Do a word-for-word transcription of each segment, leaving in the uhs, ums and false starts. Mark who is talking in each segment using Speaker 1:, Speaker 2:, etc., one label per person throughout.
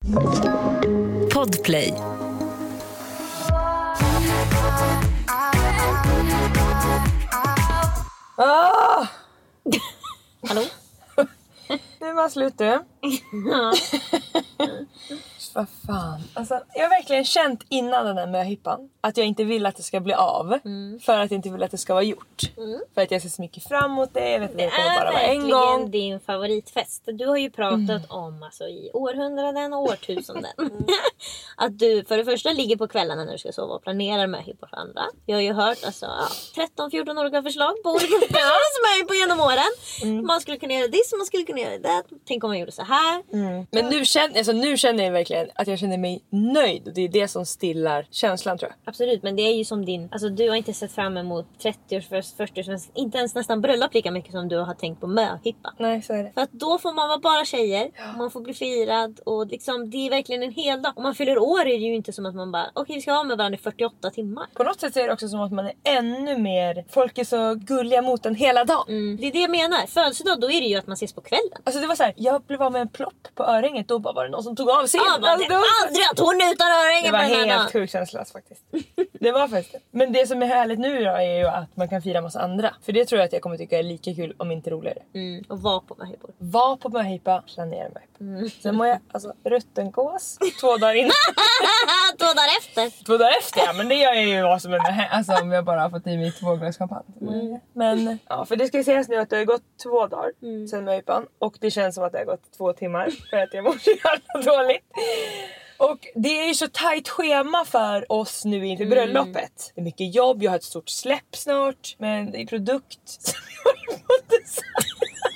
Speaker 1: Podplay.
Speaker 2: Ah!
Speaker 3: Hallå?
Speaker 2: Nu var slut du.
Speaker 3: Ja.
Speaker 2: Vad fan. Alltså, jag har verkligen känt innan den här möhippan att jag inte vill att det ska bli av. Mm. För att jag inte vill att det ska vara gjort. Mm. För att jag ser så mycket fram emot det. Jag vet att det, det kommer bara vara en gång.
Speaker 3: Det är verkligen din favoritfest. Du har ju pratat mm. om alltså, i århundraden och årtusenden. Mm. Att du för det första ligger på kvällarna när du ska sova och planerar möhippor för andra. Jag har ju hört alltså, ja, tretton fjorton olika förslag på olika personer på genom åren. Mm. Man skulle kunna göra det, man skulle kunna göra det. Tänk om man gjorde så här. Mm.
Speaker 2: Men nu känner, alltså, nu känner jag verkligen att jag känner mig nöjd. Och det är det som stillar känslan, tror jag.
Speaker 3: Absolut, men det är ju som din... Alltså du har inte sett fram emot trettio-års, fyrtio-års, inte ens nästan bröllop lika mycket som du har tänkt på möhippa.
Speaker 2: Nej, så är det.
Speaker 3: För att då får man vara bara tjejer. Ja. Man får bli firad. Och liksom, det är verkligen en hel dag. Om man fyller år är det ju inte som att man bara... Okej, okay, vi ska vara med varandra i fyrtioåtta timmar.
Speaker 2: På något sätt är det också som att man är ännu mer... Folk är så gulliga mot en hela dagen.
Speaker 3: Mm. Det är det jag menar. Födelsedag, då är det ju att man ses på kvällen.
Speaker 2: Alltså det var så här, jag blev av med en plopp på örhänget. Då bara var det någon som tog av sig.
Speaker 3: Ja, bara, alltså, det var aldrig att hon utan örhängen.
Speaker 2: Det var helt sjukt känslöst faktiskt. Det var faktiskt. Men det som är härligt nu då är ju att man kan fira massa andra. För det tror jag att jag kommer tycka är lika kul, om inte roligare.
Speaker 3: Mm. Och vara på möhippor.
Speaker 2: Var på möhippa, planera möhippa. Mm. Sen må jag, alltså, ruttengås två dagar innan.
Speaker 3: Två dagar efter.
Speaker 2: Två dagar efter, ja. Men det gör jag ju vad som en, alltså om jag bara har fått i mig två glas champagne. Mm. Men, ja, för det ska sägas nu att det har gått två dagar mm. sen möhippan. Och det känns som att det har gått två timmar. För att jag mår så jävla dåligt. Och det är ju så tajt schema för oss nu inför mm. bröllopet. Det är mycket jobb, jag har ett stort släpp snart. Men det är produkt som jag håller på att designa.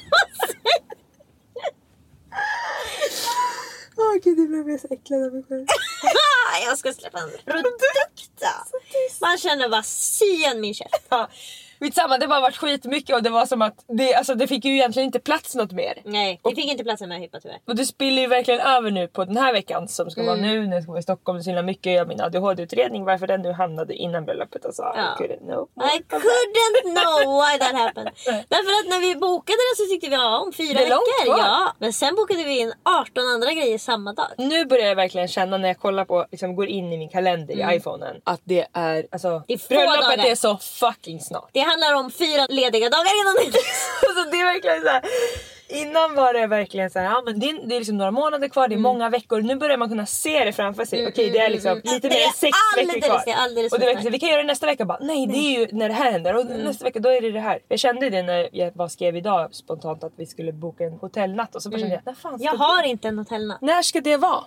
Speaker 2: Åh oh, gud, det blev jag så äcklad av mig själv.
Speaker 3: Jag ska släppa en produkt. Man känner bara syen min käft.
Speaker 2: Ja. Samma, det har bara varit skitmycket och det var som att det, alltså, det fick ju egentligen inte plats något mer.
Speaker 3: Nej, det fick och, inte plats med hippa tyvärr.
Speaker 2: Och det spiller ju verkligen över nu på den här veckan som ska mm. vara nu när jag ska vara i Stockholm. Det är så mycket av min A D H D-utredning varför den nu hamnade innan bröllopet och sa ja. I couldn't know.
Speaker 3: I couldn't know why that happened. Därför att när vi bokade den så tyckte vi ja, om fyra veckor. Ja, men sen bokade vi in arton andra grejer samma dag.
Speaker 2: Nu börjar jag verkligen känna när jag kollar på, liksom går in i min kalender mm. i iPhonen att det är, alltså
Speaker 3: det är
Speaker 2: bröllopet
Speaker 3: dagar.
Speaker 2: Är så fucking snart.
Speaker 3: Det handlar om fyra lediga dagar innan det.
Speaker 2: Alltså det är verkligen så här. Innan var det verkligen så här, ja men det är, det är liksom några månader kvar, det är mm. många veckor. Nu börjar man kunna se det framför sig. Mm, Okej, det är liksom mm, lite mer än sex veckor kvar.
Speaker 3: Det är alldeles
Speaker 2: och det är verkligen, vi kan göra det nästa vecka bara. Nej, det är ju när det här händer. Och mm. nästa vecka då är det det här. Jag kände det när jag bara skrev idag spontant att vi skulle boka en hotellnatt. Och så bara mm. kände jag, när fan ska
Speaker 3: jag
Speaker 2: det?
Speaker 3: har inte en hotellnatt.
Speaker 2: När ska det vara?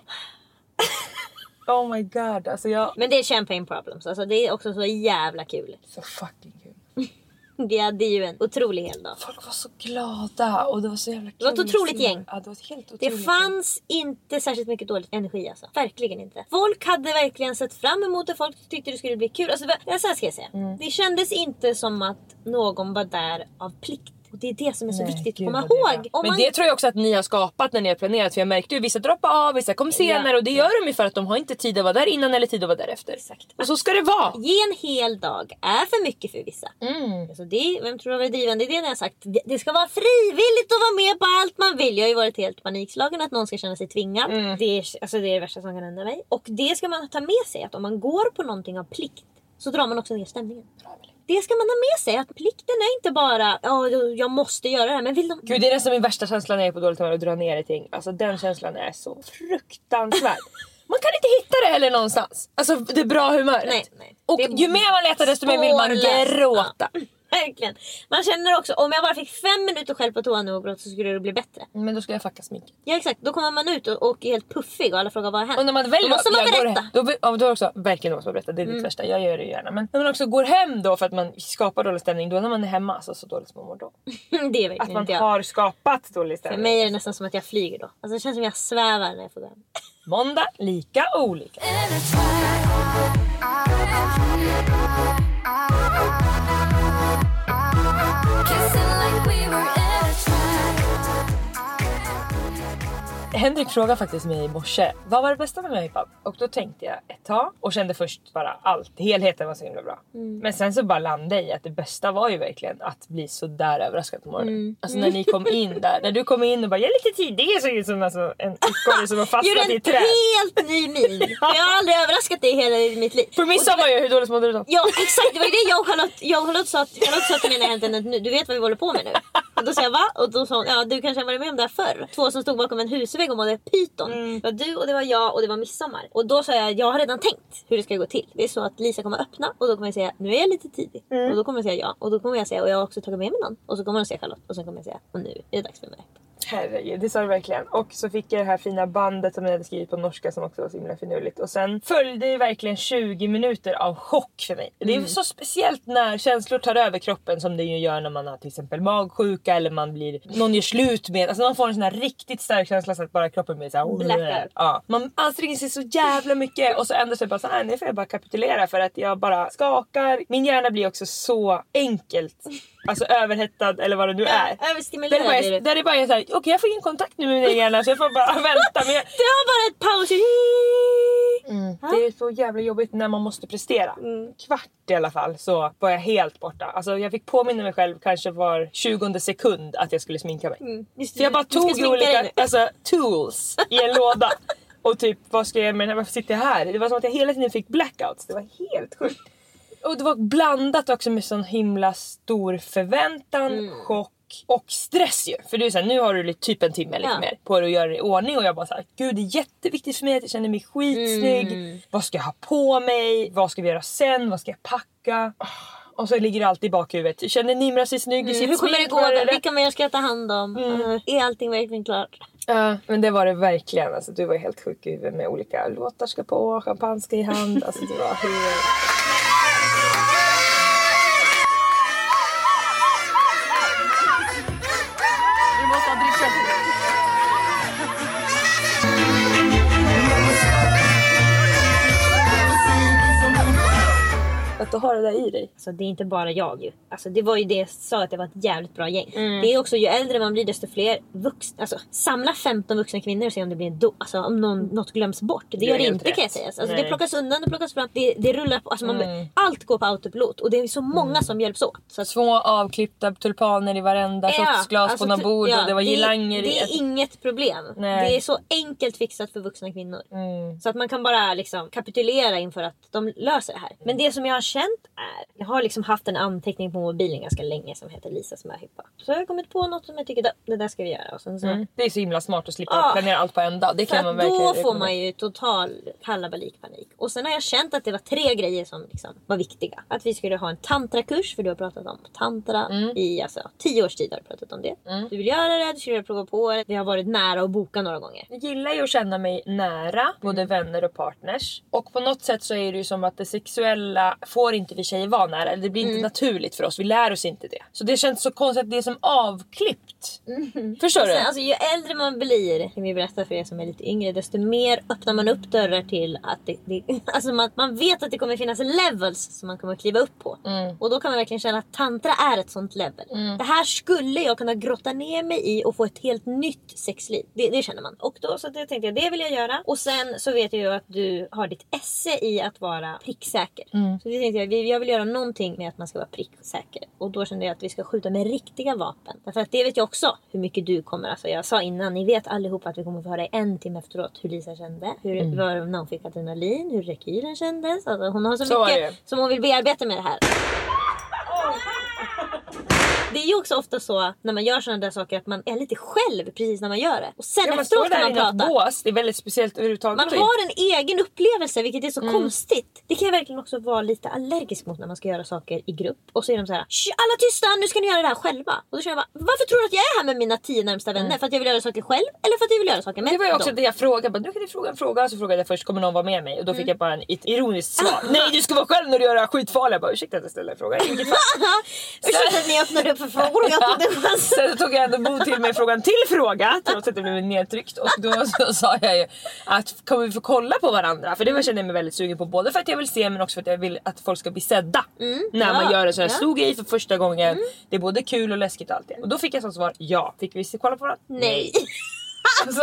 Speaker 2: Oh my god, alltså jag...
Speaker 3: Men det är champagne problems. Alltså det är också så jävla kul.
Speaker 2: Så fucking kul.
Speaker 3: Det hade ju en otrolig hel dag.
Speaker 2: Folk var så glada och det var så jävla kul.
Speaker 3: Det var ett otroligt gäng.
Speaker 2: Ja, det var ett helt
Speaker 3: det fanns gäng. Inte särskilt mycket dålig energi alltså. Verkligen inte. Folk hade verkligen sett fram emot det. Folk tyckte det skulle bli kul. Alltså, så här ska jag säga. Mm. Det kändes inte som att någon var där av plikt. Och det är det som är så Nej, viktigt att komma ihåg.
Speaker 2: Men man... det tror jag också att ni har skapat när ni har planerat. För jag märkte ju vissa droppar av, vissa kom senare. Ja. Och det gör de ju för att de har inte tid att vara där innan eller tid att vara där efter.
Speaker 3: Exakt.
Speaker 2: Och så ska det vara.
Speaker 3: Ge en hel dag är för mycket för vissa. Mm. Alltså det, vem tror jag var drivande i det när jag har sagt det ska vara frivilligt att vara med på allt man vill. Jag har ju varit helt panikslagen att någon ska känna sig tvingad. Mm. Det, är, alltså det är det värsta som kan hända mig. Och det ska man ta med sig. Att om man går på någonting av plikt så drar man också ner stämningen. Det ska man ha med sig, att plikten är inte bara ja, jag måste göra det här, men vill de...
Speaker 2: Gud, det är nästan min värsta känsla när jag är på dåligt humör och drar ner i ting. Alltså den känslan är så fruktansvärd. Man kan inte hitta det heller någonstans. Alltså det bra humöret.
Speaker 3: Nej, nej.
Speaker 2: Och ju mer man letar desto mer vill man gråta.
Speaker 3: Ja. Verkligen. Man känner också, om jag bara fick fem minuter själv på toan nu och gråta så skulle det bli bättre.
Speaker 2: Men då ska jag fucka sminket.
Speaker 3: Ja exakt, då kommer man ut och, och är helt puffig och alla frågar vad har hänt.
Speaker 2: Och när man väl
Speaker 3: då måste man berätta.
Speaker 2: Då, då, då också, verkligen måste man berätta, det är mm. ditt värsta, jag gör det gärna. Men när man också går hem då för att man skapar dålig stämning, då när man är hemma så, så dåligt som man mår då.
Speaker 3: Det är verkligen
Speaker 2: att man
Speaker 3: inte jag.
Speaker 2: har skapat dålig stämning.
Speaker 3: För mig är det nästan som att jag flyger då. Alltså det känns som att jag svävar när jag får gå hem.
Speaker 2: Måndag, lika olika. Henrik frågade faktiskt mig i morse, vad var det bästa med möhippan? Och då tänkte jag ett tag och kände först bara allt, helheten var så himla bra. Mm. Men sen så bara landade jag i att det bästa var ju verkligen att bli så där överraskad på morgonen. Mm. Alltså när ni kom in där, när du kom in och bara, jag är lite tidig, så är det som alltså, en ekorre som har fastnat i ett träd.
Speaker 3: Helt ny min. Jag har aldrig överraskat dig hela mitt liv.
Speaker 2: För midsommar var ju hur dåligt mådde du då?
Speaker 3: Ja exakt, det var ju det jag och Charlotte, jag och Charlotte sa, Charlotte sa till mig när jag hämtade nu, du vet vad vi håller på med nu. Och då sa jag va? Och då sa hon, ja du kanske har varit med om det här förr. Två som stod bakom en husvägg och mådde pyton. Mm. Det var du och det var jag och det var midsommar. Och då sa jag, jag har redan tänkt hur det ska gå till. Det är så att Lisa kommer öppna och då kommer jag säga, nu är jag lite tidig. Mm. Och då kommer jag säga ja. Och då kommer jag säga, och jag har också tagit med mig någon. Och så kommer hon säga Charlotte. Och sen kommer jag säga, och nu är det dags för mig.
Speaker 2: Herregud, det sa du verkligen. Och så fick jag det här fina bandet som jag hade skrivit på norska som också var så himla finurligt. Och sen följde det verkligen tjugo minuter av chock för mig. Mm. Det är så speciellt när känslor tar över kroppen som det ju gör när man har till exempel magsjuka eller man blir, någon gör slut med, alltså man får en sån här riktigt stark känsla så att bara kroppen blir såhär. Ja. Man anstränger sig så jävla mycket och så ändå så bara så här, nu får jag bara kapitulera för att jag bara skakar. Min hjärna blir också så enkelt. Alltså överhettad eller vad det nu är.
Speaker 3: Ja, överstimulerad.
Speaker 2: Där är bara, där är bara så här, okej okay, jag får ingen kontakt nu med min hjärna så jag får bara vänta. Men jag...
Speaker 3: Du har bara ett paus.
Speaker 2: Mm. Det är så jävla jobbigt när man måste prestera. Mm. Kvart i alla fall så var jag helt borta. Alltså jag fick påminna mig själv kanske var tjugonde sekund att jag skulle sminka mig. Mm. Just, för jag bara tog olika alltså, tools i en låda. Och typ, vad ska jag med den här? Varför sitter jag här? Det var som att jag hela tiden fick blackouts. Det var helt sjukt. Och det var blandat också med sån himla stor förväntan, mm. chock och stress ju. För du är såhär, nu har du typ en timme lite ja. mer på att göra det i ordning. Och jag bara såhär, gud det är jätteviktigt för mig att jag känner mig skitsnygg. Mm. Vad ska jag ha på mig? Vad ska vi göra sen? Vad ska jag packa? Och så ligger det alltid i bakhuvudet. Känner Nimra sig snygg mm. i sitt
Speaker 3: Hur kommer det gå? Eller? Vilka mer ska jag ta hand om? Mm. Uh, är allting verkligen klart?
Speaker 2: Ja, uh, men det var det verkligen. Alltså, du var helt sjuk i huvudet med olika låtar ska på, champagneska i hand. Alltså det var helt... Att du har det där i dig.
Speaker 3: Alltså det är inte bara jag ju. Alltså det var ju det jag sa att det var ett jävligt bra gäng. Mm. Det är också ju äldre man blir desto fler vuxna. Alltså samla femton vuxna kvinnor och se om det blir en do. Alltså om någon, något glöms bort. Det, det gör det inte rätt. Kan jag säga. Alltså det plockas undan, det plockas fram. Det, det rullar på. Alltså man, mm. allt går på autopilot. Och det är så många mm. som hjälps åt. Så att,
Speaker 2: små avklippta tulpaner i varenda ja, shotsglas alltså, på någon bord. Ja, och det var girlanger
Speaker 3: det,
Speaker 2: i.
Speaker 3: Det är inget problem. Nej. Det är så enkelt fixat för vuxna kvinnor. Mm. Så att man kan bara liksom kapitulera inför att de löser det här. Men det som jag har känt är, jag har liksom haft en anteckning på mobilen ganska länge som heter Lisas möhippa. Så jag har kommit på något som jag tycker det där ska vi göra. Och sen så... mm.
Speaker 2: Det är så himla smart att slippa ah, planera allt på en dag. Det kan man verkligen
Speaker 3: då får man ju total kalabalik-panik. Och sen har jag känt att det var tre grejer som liksom var viktiga. Att vi skulle ha en tantrakurs, för du har pratat om tantra mm. i alltså, tio års tid har du pratat om det. Mm. Du vill göra det, du skulle prova på det. Vi har varit nära att boka några gånger.
Speaker 2: Jag gillar ju att känna mig nära, både mm. vänner och partners. Och på något sätt så är det ju som att det sexuella får inte vi tjejer vara nära. Eller det blir inte mm. naturligt för oss. Vi lär oss inte det. Så det känns så konstigt att det är som avklippt. Mm. Förstår
Speaker 3: alltså,
Speaker 2: du?
Speaker 3: Alltså ju äldre man blir, kan vi berätta för er som är lite yngre, desto mer öppnar man upp dörrar till att det, det, alltså man, man vet att det kommer finnas levels som man kommer att kliva upp på. Mm. Och då kan man verkligen känna att tantra är ett sånt level. Mm. Det här skulle jag kunna grotta ner mig i och få ett helt nytt sexliv. Det, det känner man. Och då så det tänkte jag, det vill jag göra. Och sen så vet jag ju att du har ditt esse i att vara pricksäker. Mm. Så det tänkte jag, jag vill göra någonting med att man ska vara pricksäker. Och då kände jag att vi ska skjuta med riktiga vapen. Därför att det vet jag också hur mycket du kommer. Alltså jag sa innan, ni vet allihopa att vi kommer få höra en timme efteråt hur Lisa kände. Hur mm. var när hon fick adrenalin, hur rekylen kändes. Alltså hon har så, så mycket som hon vill bearbeta med det här. Det är ju också ofta så när man gör sådana där saker att man är lite själv precis när man gör det. Och sen ja, efteråt kan man prata.
Speaker 2: Bås, det är väldigt speciellt överhuvudtaget.
Speaker 3: Man har en egen upplevelse, vilket är så mm. konstigt. Det kan jag verkligen också vara lite allergisk mot när man ska göra saker i grupp. Och så är de så här: alla tysta, nu ska ni göra det här själva. Och då känner jag bara, varför tror du att jag är här med mina tio närmsta vänner? Mm. För att jag vill göra saker själv eller för att jag vill göra saker med dem?
Speaker 2: Det var ju också dem. Det jag frågade. Nu kan du fråga en fråga. Så frågade jag först, kommer någon vara med mig? Och då fick mm. jag bara en, ett ironiskt svar. Nej, du ska vara själv när du gör skitfarliga. Jag bara, ursäkta att jag ställer en fråga.
Speaker 3: Ursäkta att ni öppnade upp för frågor.
Speaker 2: Sen tog jag ändå mod till mig frågan till fråga, trots att det blev nedtryckt. Och då så sa jag ju att kommer vi få kolla på varandra? För det var kände jag mig väldigt sugen på, både för att jag vill se men också för att jag vill att folk ska bli sedda mm, när ja, man gör en sån här ja. stor grej för första gången. Mm. Det är både kul och läskigt och allt det. Och då fick jag som svar ja. Fick vi se kolla på varandra?
Speaker 3: Nej.
Speaker 2: Alltså.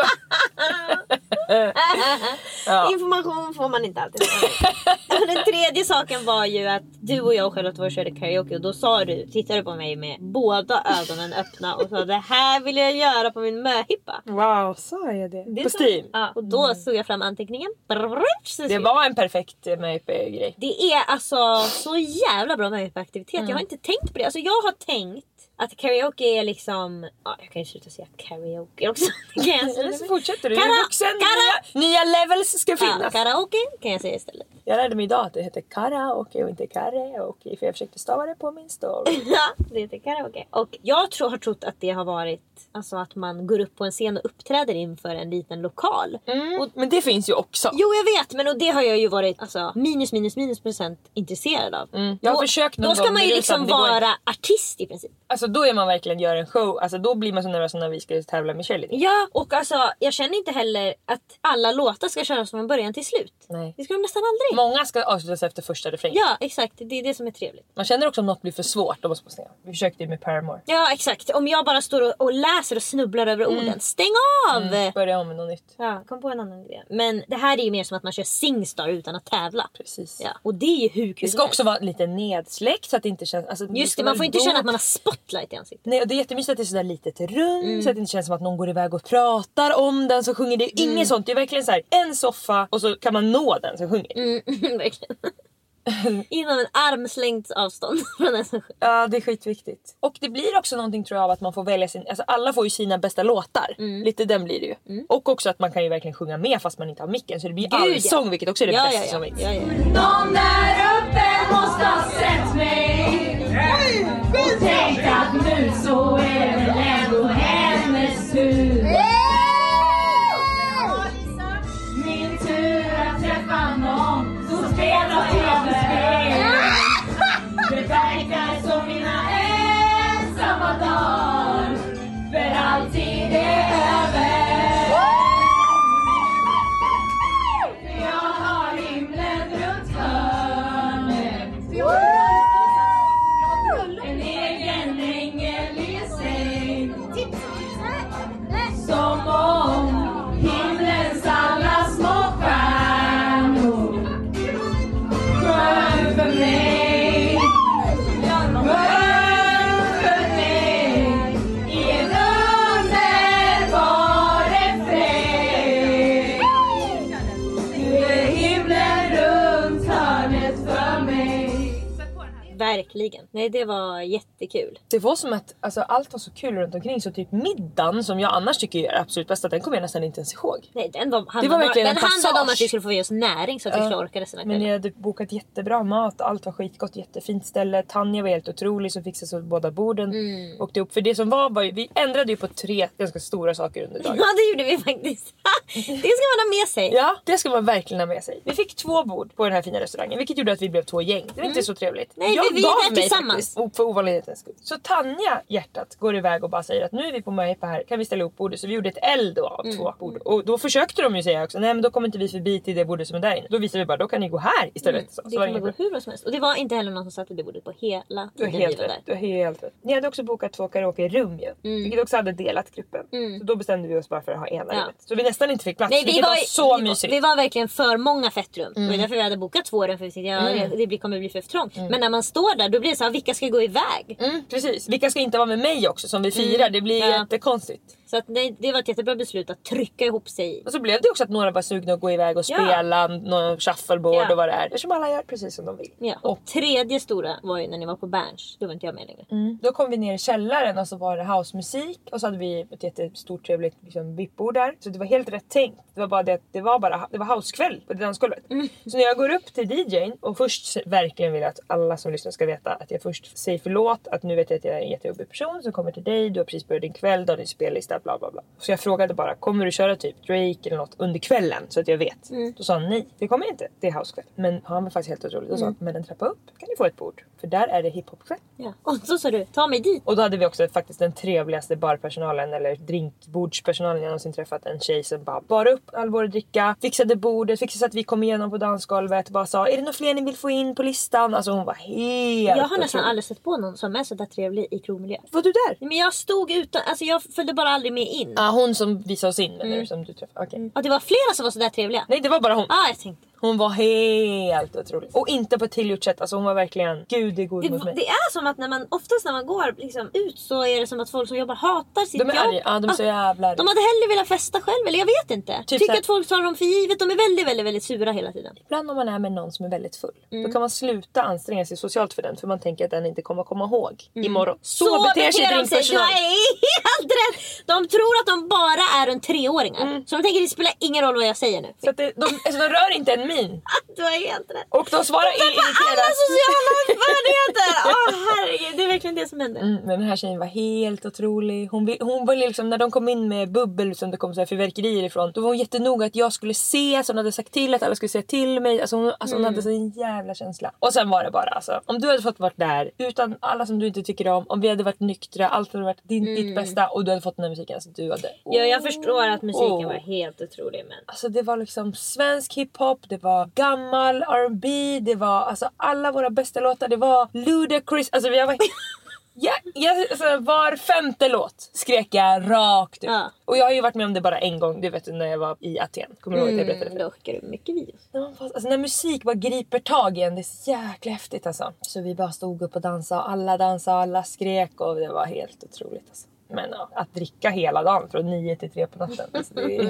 Speaker 2: Ja.
Speaker 3: Information får man inte alltid. Den tredje saken var ju att du och jag och Charlotte var och körde karaoke. Och då sa du, tittade på mig med båda ögonen öppna och sa, det här vill jag göra på min möhippa.
Speaker 2: Wow, sa jag det?
Speaker 3: det
Speaker 2: Kostym.
Speaker 3: Ja, och då mm. såg jag fram anteckningen.
Speaker 2: Det var en perfekt möhippa-grej.
Speaker 3: Det är alltså så jävla bra möhippa-aktivitet. Mm. Jag har inte tänkt på det. Alltså jag har tänkt att karaoke är liksom... Ja, jag kan ju sluta säga karaoke också.
Speaker 2: Eller så fortsätter du.
Speaker 3: Kara,
Speaker 2: du är vuxen. Nya, nya levels ska finnas.
Speaker 3: Ja, karaoke kan jag säga istället.
Speaker 2: Jag lärde mig idag att det heter karaoke och inte karaoke. För jag försökte stava det på min story.
Speaker 3: Ja, det heter karaoke. Och jag tror, har trott att det har varit... Alltså att man går upp på en scen och uppträder inför en liten lokal.
Speaker 2: Mm, och, men det finns ju också.
Speaker 3: Jo, jag vet. Men och det har jag ju varit alltså, minus, minus, minus procent intresserad av.
Speaker 2: Mm. Jag har
Speaker 3: då,
Speaker 2: försökt någon
Speaker 3: Då ska
Speaker 2: gång,
Speaker 3: man ju liksom vara
Speaker 2: inte...
Speaker 3: artist i princip.
Speaker 2: Alltså då är man verkligen gör en show. Alltså då blir man så nervös när vi ska tävla med Shelley.
Speaker 3: Ja, och alltså jag känner inte heller att alla låtar ska köras från början till slut.
Speaker 2: Nej.
Speaker 3: Det ska de nästan aldrig.
Speaker 2: Många ska avslutas efter första refrängen.
Speaker 3: Ja, exakt. Det är det som är trevligt.
Speaker 2: Man känner också om något blir för svårt. Då måste man säga. Vi försökte ju med Paramore.
Speaker 3: Ja, exakt. Om jag bara står och, och läser och snubblar över mm. orden. Stäng av!
Speaker 2: Mm. Börja om med något nytt.
Speaker 3: Ja, kom på en annan idé. Men det här är ju mer som att man kör Singstar utan att tävla.
Speaker 2: Precis.
Speaker 3: Ja, och det är ju hur kul.
Speaker 2: Det ska också vara lite nedsläckt så att det inte känns... Alltså,
Speaker 3: just det, man får inte
Speaker 2: då...
Speaker 3: känna att man har spotlight i ansiktet.
Speaker 2: Nej, och det är jättemysigt att det är sådär litet rum.
Speaker 3: Mm.
Speaker 2: Så att det inte känns som att någon går iväg och pratar om den så sjunger. Det är mm. inget sånt. Det är verkligen så här en soffa och så kan man nå den som sjunger.
Speaker 3: Mm, verkligen. Inom en armslängds avstånd från den som sjunger.
Speaker 2: Ja, det är skitviktigt. Och det blir också någonting tror jag av att man får välja sin... Alltså alla får ju sina bästa låtar. Mm. Lite den blir det ju. Mm. Och också att man kan ju verkligen sjunga med fast man inte har micken. Så det blir allsång, ja. Vilket också är det
Speaker 3: ja,
Speaker 2: bästa
Speaker 3: ja, ja.
Speaker 2: som finns.
Speaker 3: Ja, ja.
Speaker 1: Någon där uppe måste ha sett mig och tänkt att nu så är det väl ändå hennes tur. Min tur att träffa någon som spelar tv-spel. Det verkar som mina ensamma dagar för alltid är över. Jag har himlen runt hörnet. En egen ängel i säng. Som om himlens alla små stjärnor sjöng för mig. Sjöng för mig i en underbar refräng. Nu är himlen runt hörnet för mig.
Speaker 3: Verkligen. Nej, det var jättekul.
Speaker 2: Det var som att alltså, allt var så kul runt omkring. Så typ middagen som jag annars tycker är absolut bästa, den kommer jag nästan inte ens ihåg.
Speaker 3: Nej, den var,
Speaker 2: det var verkligen
Speaker 3: den
Speaker 2: en
Speaker 3: handlade om att vi skulle få ge oss näring så att vi uh, skulle orka resten av kvällen.
Speaker 2: Men jag hade bokat jättebra mat. Allt var skitgott, jättefint ställe. Tanja var helt otrolig som fixade så båda borden. Mm. Åkte upp. För det som var, var ju, vi ändrade ju på tre ganska stora saker under dagen.
Speaker 3: Ja, det gjorde vi faktiskt. Det ska man ha med sig.
Speaker 2: Ja, det ska man verkligen ha med sig. Vi fick två bord på den här fina restaurangen. Vilket gjorde att vi blev två gäng. Det var mm. inte så trevligt.
Speaker 3: Nej,
Speaker 2: jag
Speaker 3: vi, vi
Speaker 2: gav
Speaker 3: är
Speaker 2: mig
Speaker 3: tillsammans.
Speaker 2: Faktiskt, för ovanlighetens skull. Så Tanja, hjärtat, går iväg och bara säger att nu är vi på möhippa här. Kan vi ställa upp bordet? Så vi gjorde ett eld då av mm. två bord. Och då försökte de ju säga också, nej men då kommer inte vi förbi till det bordet som är där inne. Då visade vi bara, då kan ni gå här istället. Mm. Så,
Speaker 3: det
Speaker 2: så
Speaker 3: kommer gå hur som helst. Och det var inte heller någon som satt vid det bordet på hela
Speaker 2: tiden vi var där. Du är helt rätt. Ni hade också bokat två karaoke-rum ju. Mm. Vilket också hade delat gruppen. Mm. Så då bestämde vi oss bara för att ha ena ja. rummet. Så vi nästan inte fick plats. Nej, vi var, var så
Speaker 3: vi,
Speaker 2: mysigt.
Speaker 3: Vi var verkligen för många fettrum. Mm. Och därför vi hade bokat två rum för vi tänkte, ja, mm. det, det kommer bli för trångt. Mm. Men när man står där, då blir det så här, vilka ska gå iväg?
Speaker 2: Mm, precis. Vilka ska inte vara med mig också som vi firar? Mm. Det blir ja. jättekonstigt.
Speaker 3: Så att det, det var ett jättebra beslut att trycka ihop sig.
Speaker 2: Och så blev det också att några var sugna att gå iväg och spela ja. någon shuffleboard ja. och vad det är. Eftersom alla gör precis som de vill.
Speaker 3: Ja. Och tredje stora var ju när ni var på Berns. Då var inte jag med längre.
Speaker 2: Mm. Då kom vi ner i källaren och så var det housemusik. Och så hade vi ett jättestort trevligt liksom, vippbord där. Så det var helt rätt tänkt. Det var bara det det var bara det var housekväll på dansgolvet. Mm. Så när jag går upp till D J:n och först verkligen vill att alla som lyssnar ska veta att jag först säger förlåt. Att nu vet jag att jag är en jättejobbig person som kommer till dig. Du har precis börjat din kväll, du har din spellista, bla bla bla. Så jag frågade bara, kommer du köra typ Drake eller något under kvällen så att jag vet? Mm. Då sa han nej, det kommer inte, det är housekväll. Men han var faktiskt helt otroligt och sa, mm. men en trappa upp kan ni få ett bord. för där är det hiphopkväll.
Speaker 3: Ja. Och så sa du, ta mig dit.
Speaker 2: Och då hade vi också faktiskt den trevligaste barpersonalen eller drinkbordspersonalen jag någonsin träffat. En tjej som bara bar upp all vår dricka, fixade bordet, fixade så att vi kom igenom på dansgolvet, bara sa, är det några fler ni vill få in på listan? Alltså hon var helt
Speaker 3: Jag har nästan
Speaker 2: otrolig.
Speaker 3: aldrig sett på någon som är så där trevlig i krogmiljö.
Speaker 2: Var du där?
Speaker 3: Men jag stod utan, alltså jag följde bara aldrig med in.
Speaker 2: Ja, hon som visade oss in menar mm. du, som du träffade. Okay.
Speaker 3: Ja, det var flera som var så där trevliga.
Speaker 2: Nej, det var bara hon.
Speaker 3: Ja, jag tänkte.
Speaker 2: Hon var helt otrolig. Och inte på ett tillgjort sätt. Alltså hon var verkligen gud är god
Speaker 3: det,
Speaker 2: mot mig.
Speaker 3: Det är som att när man, oftast när man går liksom ut så är det som att folk som jobbar hatar sitt
Speaker 2: de är
Speaker 3: jobb.
Speaker 2: arga. Ja, de är så jävla arga.
Speaker 3: De hade hellre velat festa själv, eller jag vet inte.
Speaker 2: Typ
Speaker 3: Tycker
Speaker 2: såhär,
Speaker 3: att folk tar dem för givet. De är väldigt, väldigt, väldigt sura hela tiden.
Speaker 2: Ibland om man är med någon som är väldigt full.
Speaker 3: Mm.
Speaker 2: Då kan man sluta anstränga sig socialt för den. För man tänker att den inte kommer komma ihåg
Speaker 3: Mm.
Speaker 2: imorgon. Så,
Speaker 3: Så
Speaker 2: beter sig
Speaker 3: de sig.
Speaker 2: drinkpersonal.
Speaker 3: Jag är helt rätt. De tror att de bara är en treåringar. Mm. Så de tänker det spelar ingen roll vad jag säger nu.
Speaker 2: Så att det, de, alltså, de rör inte en min.
Speaker 3: Du är helt rätt.
Speaker 2: Och de svarar
Speaker 3: de
Speaker 2: irriterat.
Speaker 3: alla sociala färdigheter. Åh oh, herregud, det är verkligen det som händer.
Speaker 2: Mm, men den här tjejen var helt otrolig. Hon, vill, hon var liksom, när de kom in med bubbel som det kom så här fyrverkerier ifrån, då var hon jättenoga att jag skulle se, så hon hade sagt till att alla skulle säga till mig. Alltså hon, alltså hon
Speaker 3: Mm.
Speaker 2: hade så en jävla känsla. Och sen var det bara alltså, om du hade fått varit där utan alla som du inte tycker om, om vi hade varit nyktra, allt hade varit din,
Speaker 3: Mm.
Speaker 2: ditt bästa och du hade fått den här musiken, alltså du hade
Speaker 3: Ja, jag förstår att musiken
Speaker 2: oh.
Speaker 3: var helt otrolig, men
Speaker 2: Alltså det var liksom svensk hiphop, det var gammal R and B, det var alltså alla våra bästa låtar, det var Ludacris, alltså vi var ja, jag, alltså, var femte låt skrek jag rakt ut.
Speaker 3: Ja.
Speaker 2: Och jag har ju varit med om det bara en gång, du vet när jag var i Aten. Kommer du ihåg att jag berättade för dig?
Speaker 3: då skickar du mycket videos.
Speaker 2: Ja, fast, alltså, när musik bara griper tag igen, det är så jäkla häftigt alltså. Så vi bara stod upp och dansade och alla dansade, alla skrek och det var helt otroligt alltså. Men ja, att dricka hela dagen från nio till tre på natten. Alltså, det är...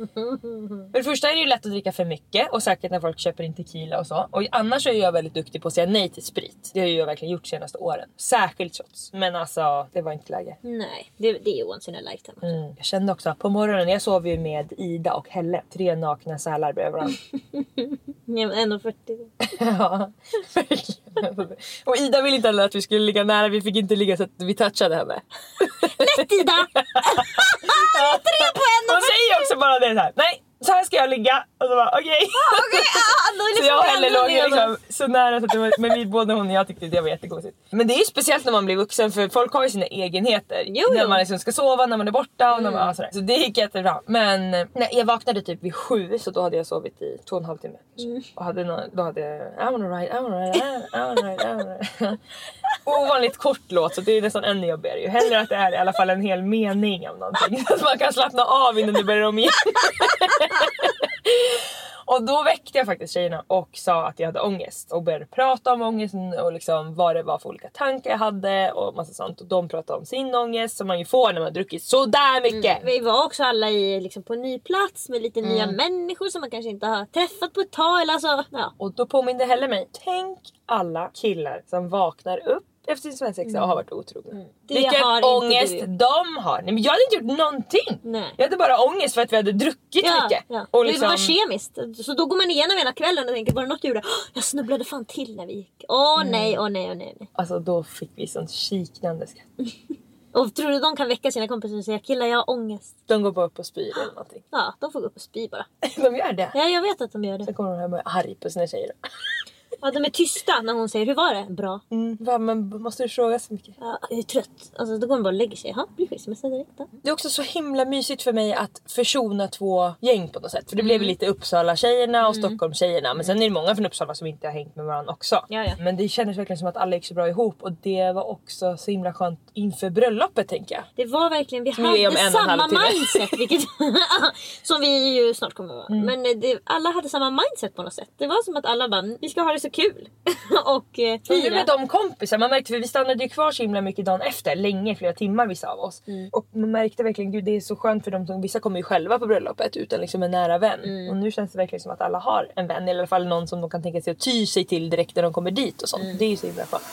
Speaker 2: För det första är det ju lätt att dricka för mycket. Och säkert när folk köper in tequila och så. Och annars är jag väldigt duktig på att säga nej till sprit. Det har jag verkligen gjort senaste åren. Särskilt shots. Men alltså, det var inte läge.
Speaker 3: Nej, det, det är once in a lifetime.
Speaker 2: Mm. Jag kände också, på morgonen, jag sov ju med Ida och Helle. Tre nakna sälar bredvid varandra.
Speaker 3: Ja, en och fyrtio.
Speaker 2: Ja, verkligen. Och Ida ville inte heller att vi skulle ligga nära. Vi fick inte ligga så att vi touchade henne.
Speaker 3: Lätt Ida!
Speaker 2: Ja.
Speaker 3: Tre på en och
Speaker 2: Hon säger också bara det så här: nej, så här ska jag ligga. Och så bara okej. Okay.
Speaker 3: Okej,
Speaker 2: Så jag och Helle låg liksom så nära så att det var, men vi både hon och jag tyckte det var jättegosigt. Men det är ju speciellt när man blir vuxen, för folk har ju sina egenheter.
Speaker 3: Jo, jo.
Speaker 2: När man liksom ska sova, när man är borta och när man, mm. sådär. Så det gick jättebra. Men nej, jag vaknade typ vid sju, så då hade jag sovit i två och en halv timme. Mm. Och hade någon, då hade jag I wanna ride, I wanna ride, I wanna ride, I wanna ride. Ovanligt kort låt, så det är nästan ännu jobbigare. Ju hellre att det är i alla fall en hel mening av någonting. Så att man kan slappna av innan du börjar om igen. Och då väckte jag faktiskt tjejerna och sa att jag hade ångest. Och började prata om ångesten och liksom vad det var för olika tankar jag hade och massa sånt. Och de pratade om sin ångest som man ju får när man har druckit så där mycket.
Speaker 3: Mm, vi var också alla i, liksom, på en ny plats med lite mm. nya människor som man kanske inte har träffat på ett tag. Eller alltså, ja.
Speaker 2: Och då påminde Helle mig, tänk alla killar som vaknar upp efter sin svensexa mm. och har varit otrogna. Mm. Vilken ångest de har. Nej, men jag hade inte gjort någonting. Nej. Jag hade bara ångest för att vi hade druckit
Speaker 3: ja,
Speaker 2: mycket.
Speaker 3: Ja.
Speaker 2: Och
Speaker 3: liksom... Det var kemiskt. Så då går man igenom hela kvällen och tänker, var det något jag gjorde? Oh, jag snubblade fan till när vi gick. Åh oh, mm. nej, åh oh, nej, åh oh, nej, nej.
Speaker 2: Alltså då fick vi sånt kiknande skratt.
Speaker 3: Och tror du de kan väcka sina kompisar och säga, killar jag har ångest?
Speaker 2: De går bara upp och spyr eller någonting.
Speaker 3: Ja, de får gå upp och spy bara.
Speaker 2: De gör det?
Speaker 3: Ja, jag vet att de gör det.
Speaker 2: Sen kommer de hem och är arg på sina tjejer.
Speaker 3: Ja, de är tysta när hon säger, hur var det? Bra.
Speaker 2: Mm, va, men måste du fråga så mycket?
Speaker 3: Ja, jag är trött. Alltså då går man bara och lägger sig. Ja, blir skilsmässa direkt då.
Speaker 2: Det är också så himla mysigt för mig att försona två gäng på något sätt. För det blev mm. lite Uppsala-tjejerna och mm. Stockholm-tjejerna. Men sen är det många från Uppsala som inte har hängt med varandra också.
Speaker 3: Ja, ja.
Speaker 2: Men det kändes verkligen som att alla gick så bra ihop. Och det var också så himla skönt inför bröllopet, tänker jag.
Speaker 3: Det var verkligen, vi
Speaker 2: som
Speaker 3: hade samma mindset. Vilket, som vi ju snart kommer att vara. Mm. Men det, alla hade samma mindset på något sätt. Det var som att alla bara, vi ska ha det så kul. Och eh,
Speaker 2: nu med de kompisar, man märkte, för vi stannade ju kvar så himla mycket dagen efter, länge, flera timmar vissa av oss. Mm. Och man märkte verkligen, gud det är så skönt för dem som, vissa kommer ju själva på bröllopet utan liksom en nära vän. Mm. Och nu känns det verkligen som att alla har en vän, eller i alla fall någon som de kan tänka sig att ty sig till direkt när de kommer dit och sånt. Mm. Det är ju så himla skönt.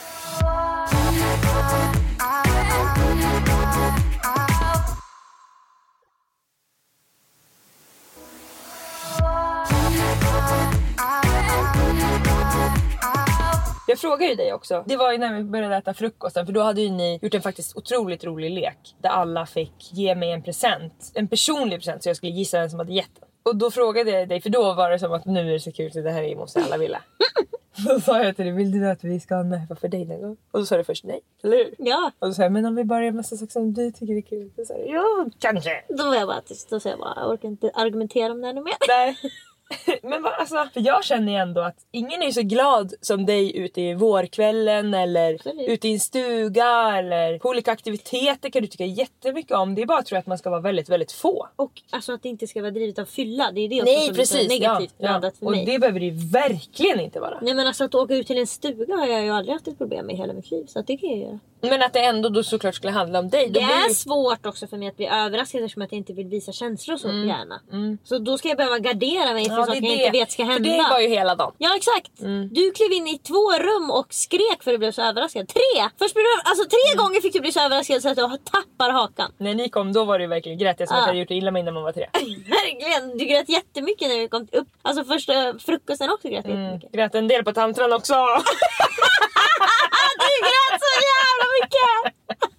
Speaker 2: Jag frågar ju dig också. Det var ju när vi började äta frukosten. För då hade ju ni gjort en faktiskt otroligt rolig lek. Där alla fick ge mig en present. En personlig present, så jag skulle gissa vem som hade gett den. Och då frågade jag dig, för då var det som att nu är det så kul, så det här måste alla vilja. Då sa jag till dig, vill du att vi ska ha en möhippa för dig någon gång? Och då sa du först nej, eller hur?
Speaker 3: Ja.
Speaker 2: Och då sa jag, men om vi bara gör massa saker som du tycker är kul. Då sa jag, ja, kanske.
Speaker 3: Då var jag bara tyst. Då sa jag bara, jag orkar inte argumentera om det ännu mer.
Speaker 2: Nej. Men va, alltså, för jag känner ju ändå att ingen är så glad som dig ute i vårkvällen eller
Speaker 3: Absolut.
Speaker 2: ute i en stuga eller på olika aktiviteter kan du tycka jättemycket om. Det är bara tror jag att man ska vara väldigt, väldigt få.
Speaker 3: Och alltså att det inte ska vara drivet av fylla. Det är det också
Speaker 2: Nej,
Speaker 3: som
Speaker 2: precis.
Speaker 3: är negativt
Speaker 2: Ja,
Speaker 3: blandat
Speaker 2: ja.
Speaker 3: för
Speaker 2: Och
Speaker 3: mig.
Speaker 2: det behöver det ju verkligen inte vara.
Speaker 3: Nej men alltså att åka ut till en stuga har jag ju aldrig haft ett problem med i hela mitt liv. Så att det kan jag göra.
Speaker 2: Men att det ändå då såklart skulle handla om dig. Då
Speaker 3: Det
Speaker 2: blir
Speaker 3: är
Speaker 2: ju...
Speaker 3: svårt också för mig att bli överraskad eftersom att jag inte vill visa känslor så
Speaker 2: Mm.
Speaker 3: gärna.
Speaker 2: Mm.
Speaker 3: Så då ska jag behöva gardera mig för
Speaker 2: Ja,
Speaker 3: saker
Speaker 2: det är
Speaker 3: jag
Speaker 2: det.
Speaker 3: inte vet ska hända.
Speaker 2: För det var ju hela dagen.
Speaker 3: Ja exakt.
Speaker 2: Mm.
Speaker 3: Du klev in i två rum och skrek för att du blev så överraskad. Tre! Först blev du, alltså tre
Speaker 2: Mm.
Speaker 3: gånger fick du bli så överraskad så att du tappar hakan.
Speaker 2: När ni kom då var det ju verkligen grät jag som
Speaker 3: Ja.
Speaker 2: att jag hade gjort det illa mig när man var tre.
Speaker 3: Verkligen, du grät jättemycket när vi kom upp. Alltså första frukosten också grät
Speaker 2: Mm.
Speaker 3: jättemycket.
Speaker 2: Grät en del på tantran också.
Speaker 3: Du grät så jävla mycket!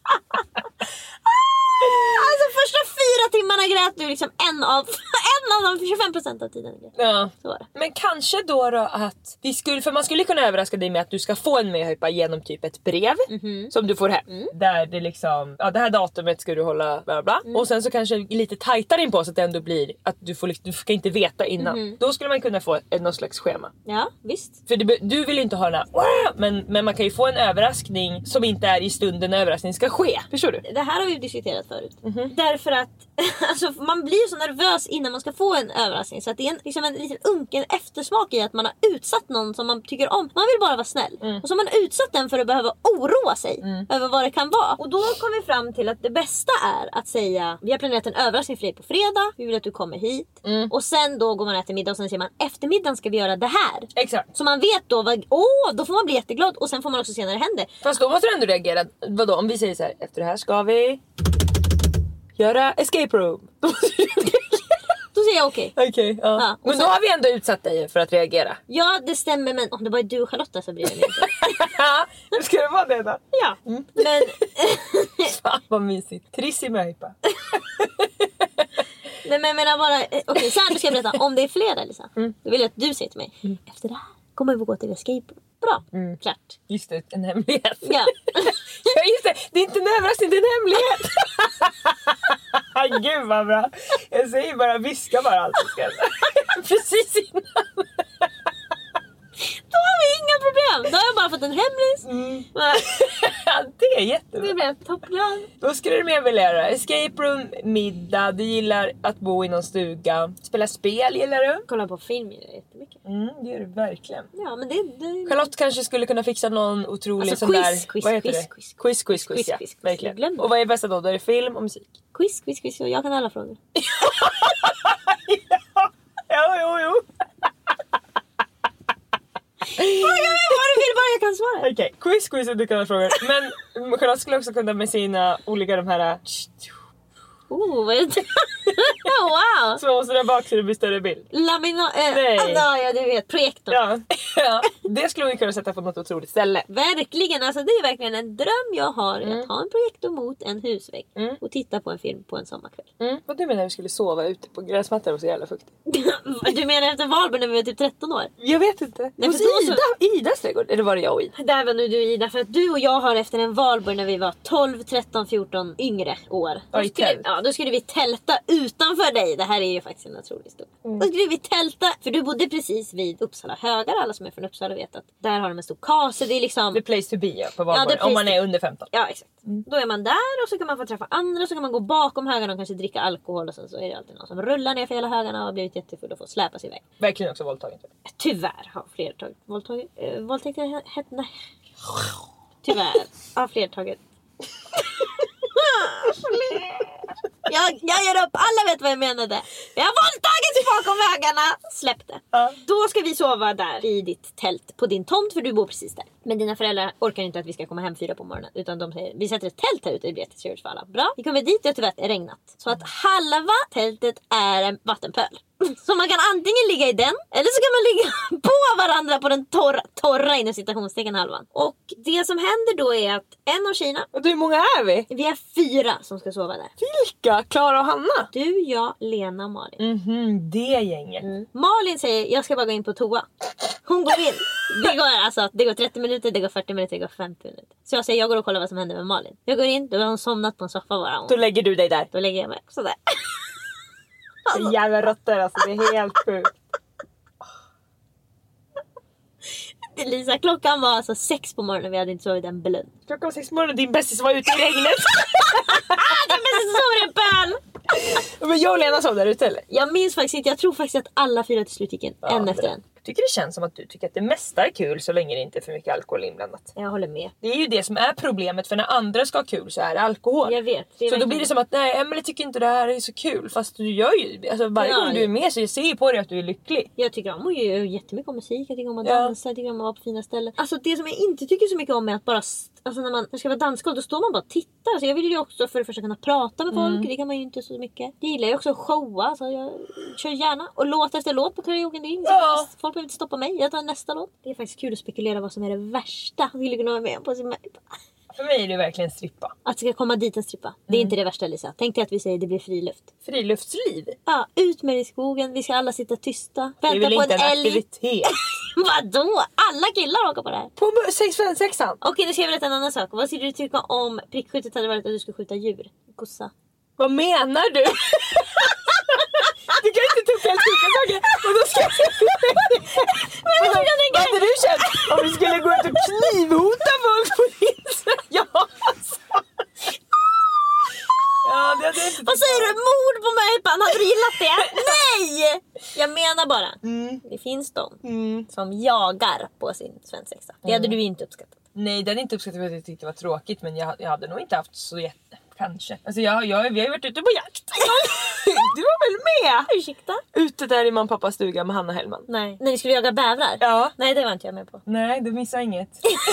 Speaker 3: Alltså första fyra timmarna grät du liksom en av, en av de tjugofem procent av tiden.
Speaker 2: Ja.
Speaker 3: Så var det.
Speaker 2: Men kanske då, då att vi skulle, för man skulle kunna överraska dig med att du ska få en möhippa genom typ ett brev
Speaker 3: Mhm.
Speaker 2: som du får hem.
Speaker 3: Mm.
Speaker 2: Där det liksom, ja det här datumet ska du hålla bla bla.
Speaker 3: Mm.
Speaker 2: Och sen så kanske lite tajtare in på så att det ändå blir att du får liksom, du ska inte veta innan.
Speaker 3: Mhm.
Speaker 2: Då skulle man kunna få ett, något slags schema.
Speaker 3: Ja, visst.
Speaker 2: För du, du vill ju inte ha den här "Wah!" men, men man kan ju få en överraskning som inte är i stunden när överraskningen ska ske. Förstår du?
Speaker 3: Det här har vi ju diskuterat förut.
Speaker 2: Mhm.
Speaker 3: Därför att alltså, man blir så nervös innan man ska få en överraskning. Så att det är en, liksom en liten unken eftersmak i att man har utsatt någon som man tycker om. Man vill bara vara snäll.
Speaker 2: Mm.
Speaker 3: Och så har man utsatt den för att behöva oroa sig
Speaker 2: Mm.
Speaker 3: över vad det kan vara. Och då kom vi fram till att det bästa är att säga vi har planerat en överraskning för dig på fredag. Vi vill att du kommer hit.
Speaker 2: Mm.
Speaker 3: Och sen då går man och äter middag och sen säger man eftermiddagen ska vi göra det här.
Speaker 2: Exakt.
Speaker 3: Så man vet då, vad, åh, då får man bli jätteglad och sen får man också se när det händer.
Speaker 2: Fast då måste du ändå reagera. Vadå om vi säger så här, efter det här ska vi göra escape room. Då måste du reagera.
Speaker 3: Då säger jag okej.
Speaker 2: Okej, ja.
Speaker 3: Ja, och
Speaker 2: Men
Speaker 3: sen-
Speaker 2: då har vi ändå utsatt dig för att reagera.
Speaker 3: Ja, det stämmer, men om det bara är du och Charlotta så blir det inte.
Speaker 2: Hur ska det vara det då?
Speaker 3: Ja,
Speaker 2: Mm.
Speaker 3: men
Speaker 2: Fan vad mysigt. Triss i möhippa.
Speaker 3: nej, men jag menar bara, eh, okej, så här, nu ska jag berätta. Om det är fredag, Lisa,
Speaker 2: Mm.
Speaker 3: då vill jag att du säger till mig. Efter det här kommer vi gå till escape room. Bra,
Speaker 2: Mm.
Speaker 3: klart.
Speaker 2: Just det, en hemlighet.
Speaker 3: Ja.
Speaker 2: Ja just det, det är inte en överraskning, det är en hemlighet. Gud vad bra. Jag säger bara, viska bara allt jag ska. Precis innan.
Speaker 3: Då har vi inga problem. Då har jag bara fått en hemlis.
Speaker 2: Mm.
Speaker 3: Nej,
Speaker 2: Ja, det är jättebra.
Speaker 3: det blev toppglad.
Speaker 2: Då skulle du mer vilja göra escape room, middag, du gillar att bo i någon stuga, spela spel gillar du?
Speaker 3: Kolla på film gör jag jättemycket.
Speaker 2: Mm, det gör du verkligen.
Speaker 3: Ja, men det... det...
Speaker 2: Charlotte kanske skulle kunna fixa någon otrolig
Speaker 3: Alltså,
Speaker 2: sån
Speaker 3: quiz,
Speaker 2: där...
Speaker 3: quiz,
Speaker 2: vad heter
Speaker 3: quiz,
Speaker 2: det?
Speaker 3: quiz.
Speaker 2: Quiz, quiz, quiz,
Speaker 3: Quiz,
Speaker 2: ja.
Speaker 3: quiz, quiz.
Speaker 2: Verkligen.
Speaker 3: Jag glömde.
Speaker 2: Och vad är bästa då? Då är det film och musik.
Speaker 3: Quiz, quiz, quiz. Jag kan alla frågor.
Speaker 2: ja, jo, jo, jo.
Speaker 3: Fråga mig vad du vill, bara jag kan svara.
Speaker 2: Okej, quiz, quiz och du kan ha frågor. Men Charlotte skulle också kunna med sina olika de här...
Speaker 3: Oh, vad är det? Wow!
Speaker 2: Små sådär bak så det blir större bild.
Speaker 3: Lamina... Äh,
Speaker 2: Nej.
Speaker 3: ja, ja, du vet. Projektor.
Speaker 2: Ja, ja. Det skulle vi kunna sätta på något otroligt ställe.
Speaker 3: Verkligen, alltså det är verkligen en dröm jag har.
Speaker 2: Mm.
Speaker 3: Att ha en projektor mot en husvägg.
Speaker 2: Mm.
Speaker 3: Och titta på en film på en sommarkväll.
Speaker 2: Mm. Vad du menar vi skulle sova ute på gräsmattan och så jävla fuktigt?
Speaker 3: Du menar efter Valborg när vi var typ tretton år?
Speaker 2: Jag vet inte.
Speaker 3: Nej,
Speaker 2: Hos
Speaker 3: för då så-
Speaker 2: Ida, Idas trädgård? Eller var det jag och Ida?
Speaker 3: Där var nu du Ida, för att du och jag har efter en Valborg när vi var tolv, tretton, fjorton yngre år.
Speaker 2: Ja,
Speaker 3: Då
Speaker 2: i
Speaker 3: skulle,
Speaker 2: tält.
Speaker 3: ja, då skulle vi tälta utanför dig. Det här är ju faktiskt en otrolig historia.
Speaker 2: Mm.
Speaker 3: Då skulle vi tälta, för du bodde precis vid Uppsala högar. Alla som är från Uppsala vet att där har de en stor kase. Det är liksom...
Speaker 2: The place to be ja, på
Speaker 3: Ja,
Speaker 2: Valborg.
Speaker 3: the
Speaker 2: om man
Speaker 3: place
Speaker 2: är under femton.
Speaker 3: Ja, exakt.
Speaker 2: Mm.
Speaker 3: Då är man där och så kan man få träffa andra. Så kan man gå bakom högarna och kanske dricka alkohol. Och sen så är det alltid någon som rullar ner för hela högarna och har blivit jättefull och får släpas iväg.
Speaker 2: Verkligen också våldtagen.
Speaker 3: Tyvärr har fler tagit våldtagit. Äh, våldtäkter hette... Nej. Tyvärr har fler tagit... Jag, jag ger upp, alla vet vad jag menade. Jag har våldtagits bakom vägarna. Släpp det.
Speaker 2: Ja.
Speaker 3: Då ska vi sova där i ditt tält på din tomt, för du bor precis där. Men dina föräldrar orkar inte att vi ska komma hem fyra på morgonen, utan de säger vi sätter ett tält här ute, det blir jättetrevligt för alla. Bra, vi kommer dit och tyvärr är regnat. Så att halva tältet är en vattenpöl. Så man kan antingen ligga i den, eller så kan man ligga på varandra på den torra, torra inom citationstecken halvan. Och det som händer då är att en av tjejerna,
Speaker 2: Och du, hur många är vi?
Speaker 3: vi är fyra som ska sova där.
Speaker 2: Vilka? Klara och Hanna?
Speaker 3: Du, jag, Lena och Malin.
Speaker 2: Mhm, det gänget.
Speaker 3: Mm. Malin säger jag ska bara gå in på toa. Hon går in. Det går, alltså, det går trettio minuter, det går fyrtio minuter, det går femtio minuter. Så jag säger, jag går och kollar vad som händer med Malin. Jag går in, då har hon somnat på en soffa bara.
Speaker 2: Då lägger du dig där.
Speaker 3: Då lägger jag mig sådär.
Speaker 2: Alltså. Jävla råttor alltså, det är helt sjukt.
Speaker 3: Lisa, klockan var alltså sex på morgonen, vi hade inte sovit en blund.
Speaker 2: Klockan var sex på morgonen, din bästis var ute i regnet.
Speaker 3: Din bästis sover i en pöl.
Speaker 2: Men jag och Lena sov där ute eller?
Speaker 3: Jag minns faktiskt inte, jag tror faktiskt att alla fyra till slut gick in. Ja, en efter en.
Speaker 2: Jag tycker det känns som att du tycker att det mesta är kul så länge det inte är för mycket alkohol inblandat.
Speaker 3: Jag håller med.
Speaker 2: Det är ju det som är problemet, för när andra ska ha kul så är det alkohol.
Speaker 3: Jag vet.
Speaker 2: Så då blir det som att nej, Emily tycker inte det här är så kul. Fast du gör ju, alltså varje
Speaker 3: ja,
Speaker 2: gång du är med så jag ser ju på dig att du är lycklig.
Speaker 3: Jag tycker om ju jättemycket om musik, jag tycker om att
Speaker 2: ja.
Speaker 3: dansa, jag tycker om att vara på fina ställen. Alltså det som jag inte tycker så mycket om är att bara, alltså när man när det ska vara dansgolv då står man bara och tittar. Så jag vill ju också för det första kunna prata med folk, mm. det kan man ju inte så mycket. Jag gillar ju också att showa, så jag kör gärna. Och låt efter låt på karaoken, det är inte ja. Folk behöver inte stoppa mig, jag tar nästa låt. Det är faktiskt kul att spekulera vad som är det värsta att skulle kunna vara med på sin möjlighet.
Speaker 2: För mig är det verkligen strippa.
Speaker 3: Att det ska komma dit en strippa. Det är mm. inte det värsta, Lisa. Tänk dig att vi säger att det blir friluft.
Speaker 2: Friluftsliv?
Speaker 3: Ja, ut med i skogen. Vi ska alla sitta tysta. Vänta
Speaker 2: det är väl
Speaker 3: på
Speaker 2: inte
Speaker 3: en,
Speaker 2: en
Speaker 3: älg.
Speaker 2: Aktivitet?
Speaker 3: Vadå? Alla killar åker på det här.
Speaker 2: På sex fem sexan?
Speaker 3: Okej, nu ska jag berätta en annan sak. Vad skulle du tycka om prickskyttet hade varit att du skulle skjuta djur? Kossa.
Speaker 2: Vad menar du? Du kan inte ta upp helt sjuka saker. Och då ska jag... Men vad, vad hade du känt om vi skulle gå ut och knivhota folk på din? Ja, alltså. Ja, det hade inte.
Speaker 3: Vad säger du? Mord på möjpan? Hade du gillat det? Nej! Jag menar bara. Mm. Det finns de mm. som jagar på sin svensexa. Det hade mm. du inte uppskattat.
Speaker 2: Nej, det hade inte uppskattat för att jag tyckte det var tråkigt. Men jag, jag hade nog inte haft så jätte... Kanske. Alltså jag, jag, vi har ju varit ute på jakt. Du var väl med?
Speaker 3: Ursäkta?
Speaker 2: Ute där i man pappas stuga med Hanna Hellman.
Speaker 3: Nej. När ni skulle jaga bävrar?
Speaker 2: Ja.
Speaker 3: Nej, det var inte jag med på.
Speaker 2: Nej, du missade inget.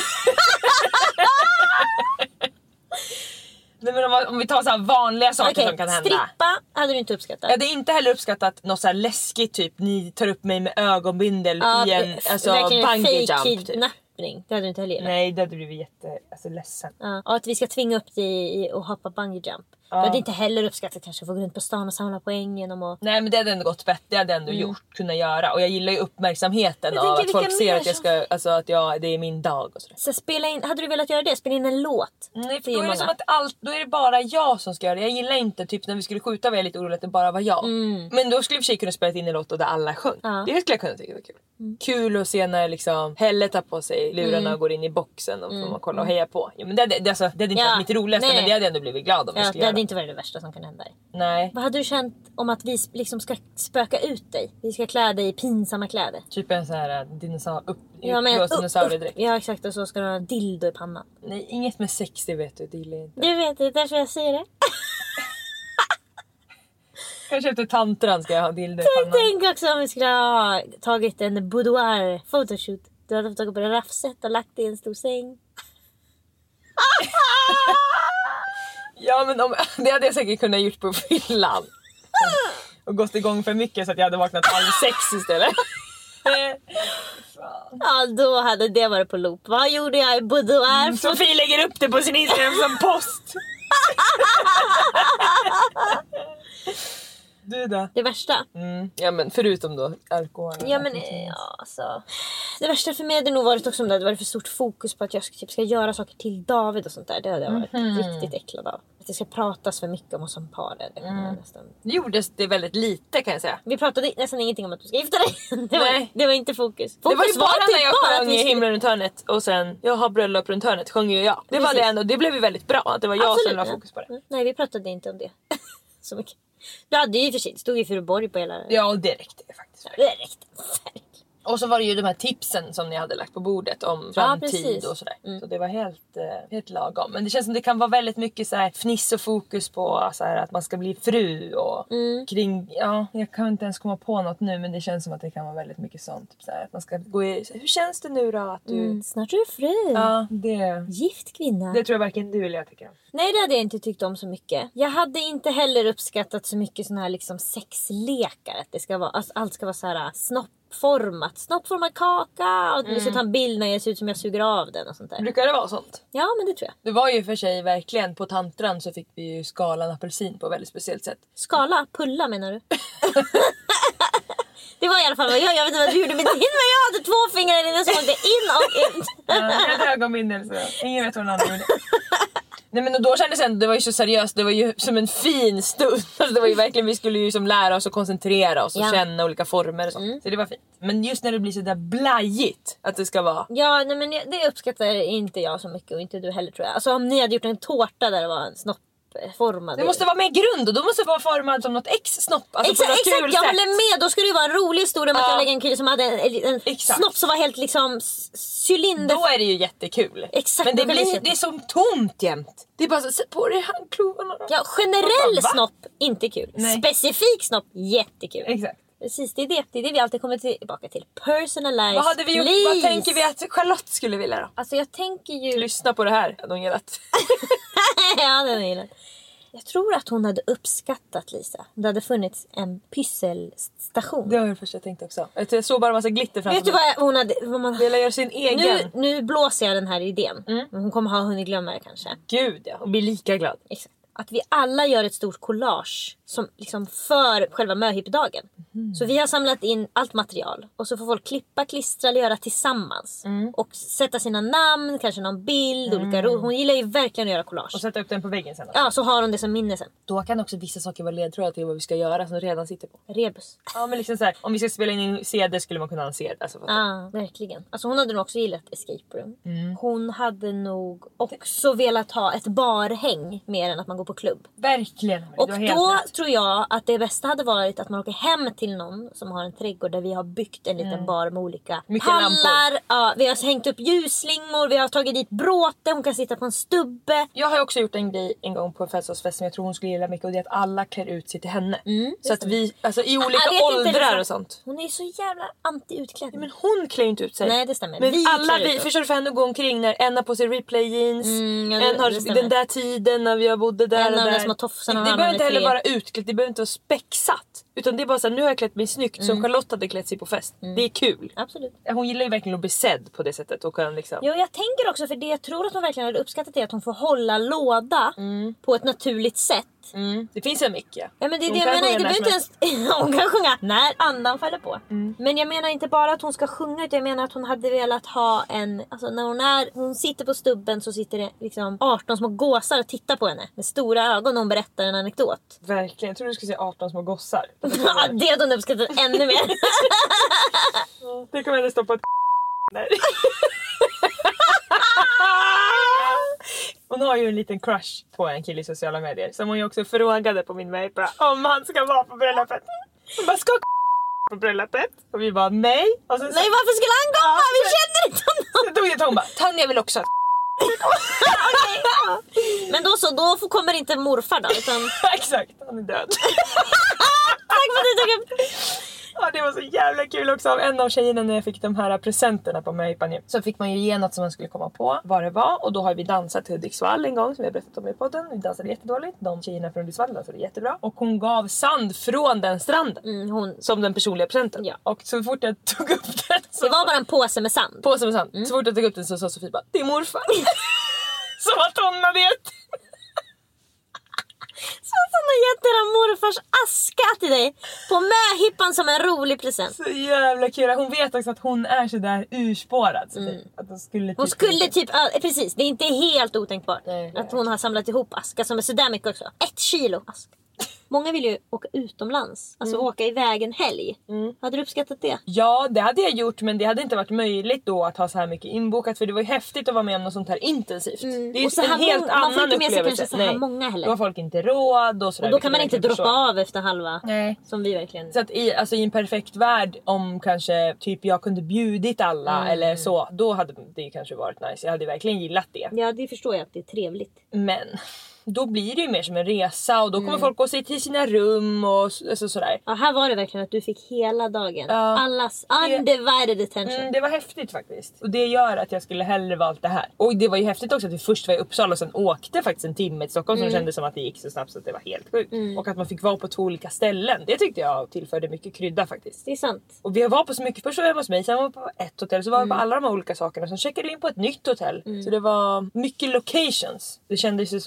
Speaker 2: Nej, men om, om vi tar så här vanliga saker okay, som kan hända.
Speaker 3: Strippa hade du inte uppskattat.
Speaker 2: Jag hade inte heller uppskattat något så här läskigt typ. Ni tar upp mig med ögonbindel ja, i en alltså, bungee jump typ. Det hade du inte heller. Nej, det hade blivit jätte alltså, ledsen.
Speaker 3: Ja, och att vi ska tvinga upp dig i och hoppa bungee jump. Ja. Jag hade inte heller uppskattat kanske att få gå runt på stan och samla poäng genom att...
Speaker 2: Nej, men det hade ändå gått bättre. Det hade ändå mm. gjort, kunna göra. Och jag gillar ju uppmärksamheten av att folk ser att jag ska, alltså att jag, det är min dag och sådär.
Speaker 3: Så spela in, hade du velat göra det? Spela in en låt?
Speaker 2: Nej, för då är det som att allt, då är det bara jag som ska göra det. Jag gillar inte, typ när vi skulle skjuta var jag lite orolig att det bara var jag. Mm. Men då skulle vi för sig kunna spela in en låt där alla sjöng. Ja. Det skulle jag kunna tycka var kul. Mm. Kul att se när liksom Helle tar på sig lurarna mm. och går in i boxen och får mm. man kolla och heja på. Ja, men det, det, det, alltså, det hade inte ja. varit mitt roligaste, nej. Men det hade ändå blivit glad om
Speaker 3: ja,
Speaker 2: jag skulle
Speaker 3: det
Speaker 2: göra.
Speaker 3: hade inte varit det värsta som kan hända dig.
Speaker 2: Nej.
Speaker 3: Vad hade du känt om att vi liksom ska spöka ut dig? Vi ska klä dig i pinsamma kläder.
Speaker 2: Typ en sån här dinosaur upp,
Speaker 3: ja, men, upp,
Speaker 2: dinosauriedräkt.
Speaker 3: Ja, exakt. Och så ska du ha dildo i pannan.
Speaker 2: Nej, inget med sex, det vet du. Det gillar jag inte.
Speaker 3: Du vet, det är därför jag säger det.
Speaker 2: Kanske efter tantran ska jag ha dildo i pannan.
Speaker 3: Tänk också om vi skulle ha tagit en boudoir photoshoot. Du hade fått tagit på det raffset och lagt det i en stor säng.
Speaker 2: Ja, men om, det hade jag säkert kunnat gjort på fyllan. Och gått igång för mycket så att jag hade vaknat halv sex istället.
Speaker 3: Ja, då hade det varit på loop. Vad gjorde jag i boudoir?
Speaker 2: Mm, Sofie lägger upp det på sin Instagram som post. Du då?
Speaker 3: Det värsta?
Speaker 2: Mm. Ja, men förutom då alkohol.
Speaker 3: Ja, men ja, alltså. Det värsta för mig hade nog varit också om det hade varit för stort fokus på att jag ska, typ, ska göra saker till David och sånt där. Det hade jag varit mm. riktigt äcklad av. Att det ska pratas för mycket om oss som par. Det, mm. nästan...
Speaker 2: det gjordes det väldigt lite, kan jag säga.
Speaker 3: Vi pratade nästan ingenting om att du ska gifta dig. Det var, det var inte fokus. fokus
Speaker 2: det var ju bara
Speaker 3: var
Speaker 2: när jag
Speaker 3: bara
Speaker 2: sjöng i skulle... himlen runt hörnet. Och sen, jag har bröllop runt hörnet, sjöng ju jag. Det var det ändå, det blev ju väldigt bra att det var jag Absolut, som la fokus på det.
Speaker 3: Mm. Nej, vi pratade inte om det. Så mycket. Du hade ju för sig, det stod ju Furuborg på hela...
Speaker 2: Ja, det räckte faktiskt.
Speaker 3: Ja, det räckte.
Speaker 2: Och så var det ju de här tipsen som ni hade lagt på bordet om framtid ja, och sådär. Mm. Så det var helt, eh, helt lagom. Men det känns som det kan vara väldigt mycket så här fniss och fokus på så här, att man ska bli fru och mm. kring... Ja, jag kan inte ens komma på något nu, men det känns som att det kan vara väldigt mycket sånt. Typ så här, att man ska gå i... Hur känns det nu då att du...
Speaker 3: Mm. Snart är du fru.
Speaker 2: Ja, det...
Speaker 3: Gift kvinna.
Speaker 2: Det tror jag varken du eller jag tycker om.
Speaker 3: Nej, det hade jag inte tyckt om så mycket. Jag hade inte heller uppskattat så mycket såna här liksom sexlekar. Att det ska vara, alltså, allt ska vara så här snoppformat. Snoppformad kaka. Och mm. vi ska ta en bild när jag ser ut som jag suger av den och sånt där.
Speaker 2: Brukar det vara sånt?
Speaker 3: Ja, men det tror jag.
Speaker 2: Det var ju för sig verkligen på tantran så fick vi ju skalan apelsin på ett väldigt speciellt sätt.
Speaker 3: Skala? Pulla menar du? Det var i alla fall vad jag, jag vet inte vad du gjorde med din, men jag hade två fingrar i den som åkte in och ut.
Speaker 2: Ja, jag hade ögonbindelse. Ingen vet vad den andra gjorde. Nej, men då kändes det ändå, det var ju så seriöst, det var ju som en fin stund. Alltså, det var ju verkligen, vi skulle ju som lära oss och koncentrera oss och
Speaker 3: ja.
Speaker 2: känna olika former och sånt. Mm. Så det var fint. Men just när det blir så där blajigt att det ska vara.
Speaker 3: Ja, nej, men det uppskattar inte jag så mycket och inte du heller tror jag. Alltså om ni hade gjort en tårta där det var en snopp formad.
Speaker 2: Det måste vara med grund och då måste det vara formad som något X-snopp. Alltså
Speaker 3: exakt,
Speaker 2: exakt
Speaker 3: jag
Speaker 2: sätt.
Speaker 3: håller med. Då skulle det vara en rolig historia om
Speaker 2: ja.
Speaker 3: att jag lägger en kille som hade en, en snopp som var helt liksom cylinder.
Speaker 2: Då är det ju jättekul.
Speaker 3: Exakt,
Speaker 2: men det, blir, det är som tomt jämt. Det är bara så, sätt på dig handklovarna då.
Speaker 3: Ja, generell bara, snopp, inte kul.
Speaker 2: Nej.
Speaker 3: Specifik snopp, jättekul.
Speaker 2: Exakt.
Speaker 3: Precis, det är det, det är det vi alltid kommer tillbaka till. Personalized.
Speaker 2: Vad hade vi gjort?
Speaker 3: Please.
Speaker 2: Vad tänker vi att Charlotte skulle vilja då?
Speaker 3: Alltså jag tänker ju...
Speaker 2: Lyssna på det här, de gillat.
Speaker 3: Ja, den är gillat. Jag tror att hon hade uppskattat, Lisa. Det hade funnits en pysselstation.
Speaker 2: Det var det första jag tänkte också. Jag såg bara en massa glitter framför
Speaker 3: mig. Vet du vad hon hade... Vad man...
Speaker 2: Ville göra sin egen.
Speaker 3: Nu, nu blåser jag den här idén. Mm. Hon kommer ha hunnit glömma det kanske.
Speaker 2: Gud ja, hon blir lika glad.
Speaker 3: Exakt. Att vi alla gör ett stort collage som liksom för själva möhippedagen. Mm. Så vi har samlat in allt material och så får folk klippa, klistra eller göra tillsammans. Mm. Och sätta sina namn, kanske någon bild, mm. olika ro. Hon gillar ju verkligen att göra collage.
Speaker 2: Och sätta upp den på väggen sen. Alltså.
Speaker 3: Ja, så har hon det som minne sen.
Speaker 2: Då kan också vissa saker vara ledtrådar till vad vi ska göra som redan sitter på.
Speaker 3: Rebus.
Speaker 2: Ja, men liksom så här, om vi ska spela in en C D skulle man kunna ha en C D. Alltså,
Speaker 3: ja, verkligen. Alltså hon hade nog också gillat escape room. Mm. Hon hade nog också velat ha ett barhäng mer än att man går på klubb.
Speaker 2: Verkligen.
Speaker 3: Och då rätt. Tror jag att det bästa hade varit att man åker hem till någon som har en trädgård där vi har byggt en liten mm. bar med olika
Speaker 2: mycket
Speaker 3: pallar. Ja, vi har hängt upp ljusslingor, vi har tagit dit bråte, hon kan sitta på en stubbe.
Speaker 2: Jag har också gjort en grej en gång på en födelsedagsfest som jag tror hon skulle gilla mycket, och det är att alla klär ut sig till henne. Mm, så att vi, alltså i olika åldrar inte, och sånt.
Speaker 3: Hon är så jävla anti-utklädd.
Speaker 2: Ja, men hon klär inte ut sig.
Speaker 3: Nej, det stämmer.
Speaker 2: Men
Speaker 3: vi
Speaker 2: alla vi, förstår du, för henne att gå omkring när en har på sig replay jeans,
Speaker 3: mm, ja,
Speaker 2: en har den där tiden när vi bodde där
Speaker 3: en
Speaker 2: och
Speaker 3: av
Speaker 2: där.
Speaker 3: Små tofsarna,
Speaker 2: det behöver inte heller vara utklätt, det behöver inte vara spexat. Utan det är bara så här, nu har jag klätt mig snyggt mm. som Charlotte hade klätt sig på fest. Mm. Det är kul.
Speaker 3: Absolut.
Speaker 2: Hon gillar ju verkligen att bli sedd på det sättet. Och kan liksom...
Speaker 3: Jo, jag tänker också, för det jag tror att hon verkligen hade uppskattat är att hon får hålla låda mm. på ett naturligt sätt.
Speaker 2: Mm. Det finns en mycket.
Speaker 3: Ja, men det är det jag menar. Det behöver inte ens... Hon kan sjunga när andan faller på. Mm. Men jag menar inte bara att hon ska sjunga, utan jag menar att hon hade velat ha en... Alltså när hon är... Hon sitter på stubben så sitter det liksom arton små gåsar och tittar på henne med stora ögon när hon berättar en anekdot.
Speaker 2: Verkligen. Jag tror du skulle säga arton små gossar.
Speaker 3: Ja, det hade hon uppskattat ännu mer.
Speaker 2: Det kommer jag stoppa ett där. Hon har ju en liten crush på en kille i sociala medier som hon ju också frågade på min mejpa om han ska vara på bröllopet. Hon bara, ska på bröllopet? Och vi bara, nej. Och sen,
Speaker 3: nej, varför skulle han komma? Vi känner inte honom.
Speaker 2: Då vet hon bara, Tanja vill också.
Speaker 3: Okay, ja. Men då så, då kommer inte morfar då, utan...
Speaker 2: Exakt, han är död.
Speaker 3: Tack för att du tog upp.
Speaker 2: Ja, det var så jävla kul också av en av tjejerna när jag fick de här presenterna på mig. Så fick man ju ge något som man skulle komma på vad det var. Och då har vi dansat till Hudiksvall en gång som jag berättat om i podden. Vi dansade jättedåligt. De tjejerna från Hudiksvall dansade jättebra. Och hon gav sand från den stranden. Mm, hon... Som den personliga presenten. Ja. Och så fort jag tog upp den så...
Speaker 3: Det var bara en påse med sand.
Speaker 2: Påse med sand. Mm. Så fort jag tog upp den så sa Sofie bara, det är morfar. Som att hon hade gett.
Speaker 3: Så att hon har gett era morfars aska till dig på möhippan som en rolig present.
Speaker 2: Så jävla kul. Hon vet också att hon är så där urspårad. Så mm. att hon skulle typ...
Speaker 3: Hon skulle typ... Äh, precis, det är inte helt otänkbart. Nej, att hon har samlat ihop aska som är sådär mycket också. Ett kilo aska. Många vill ju åka utomlands. Alltså mm. åka iväg en helg. Mm. Hade du uppskattat det?
Speaker 2: Ja, det hade jag gjort. Men det hade inte varit möjligt då att ha så här mycket inbokat. För det var ju häftigt att vara med om något sånt här intensivt. Mm. Det är ju en helt många, annan upplevelse. Man får inte med sig kanske så här
Speaker 3: Nej. många heller.
Speaker 2: Då har folk inte råd. Och, så
Speaker 3: och då kan man inte droppa förstå. av efter halva.
Speaker 2: Nej.
Speaker 3: Som vi verkligen...
Speaker 2: Så att i, alltså, i en perfekt värld, om kanske typ jag kunde bjudit alla mm. eller så. Då hade det kanske varit nice. Jag hade verkligen gillat det.
Speaker 3: Ja, det förstår jag att det är trevligt.
Speaker 2: Men... Då blir det ju mer som en resa och då kommer mm. folk gå sig till sina rum och alltså, sådär.
Speaker 3: Ja, här var det verkligen att du fick hela dagen. Ja. Allas undivided attention.
Speaker 2: Mm, det var häftigt faktiskt. Och det gör att jag skulle hellre valt det här. Och det var ju häftigt också att vi först var i Uppsala och sen åkte faktiskt en timme till Stockholm mm. som kändes som att det gick så snabbt så att det var helt sjukt. Mm. Och att man fick vara på två olika ställen. Det tyckte jag tillförde mycket krydda faktiskt.
Speaker 3: Det är sant.
Speaker 2: Och vi var på så mycket. Först var jag hos mig, sen var vi på ett hotell. Så var vi mm. på alla de här olika sakerna. Sen checkade vi in på ett nytt hotell. Mm. Så det var mycket locations. Det kändes ju som att vi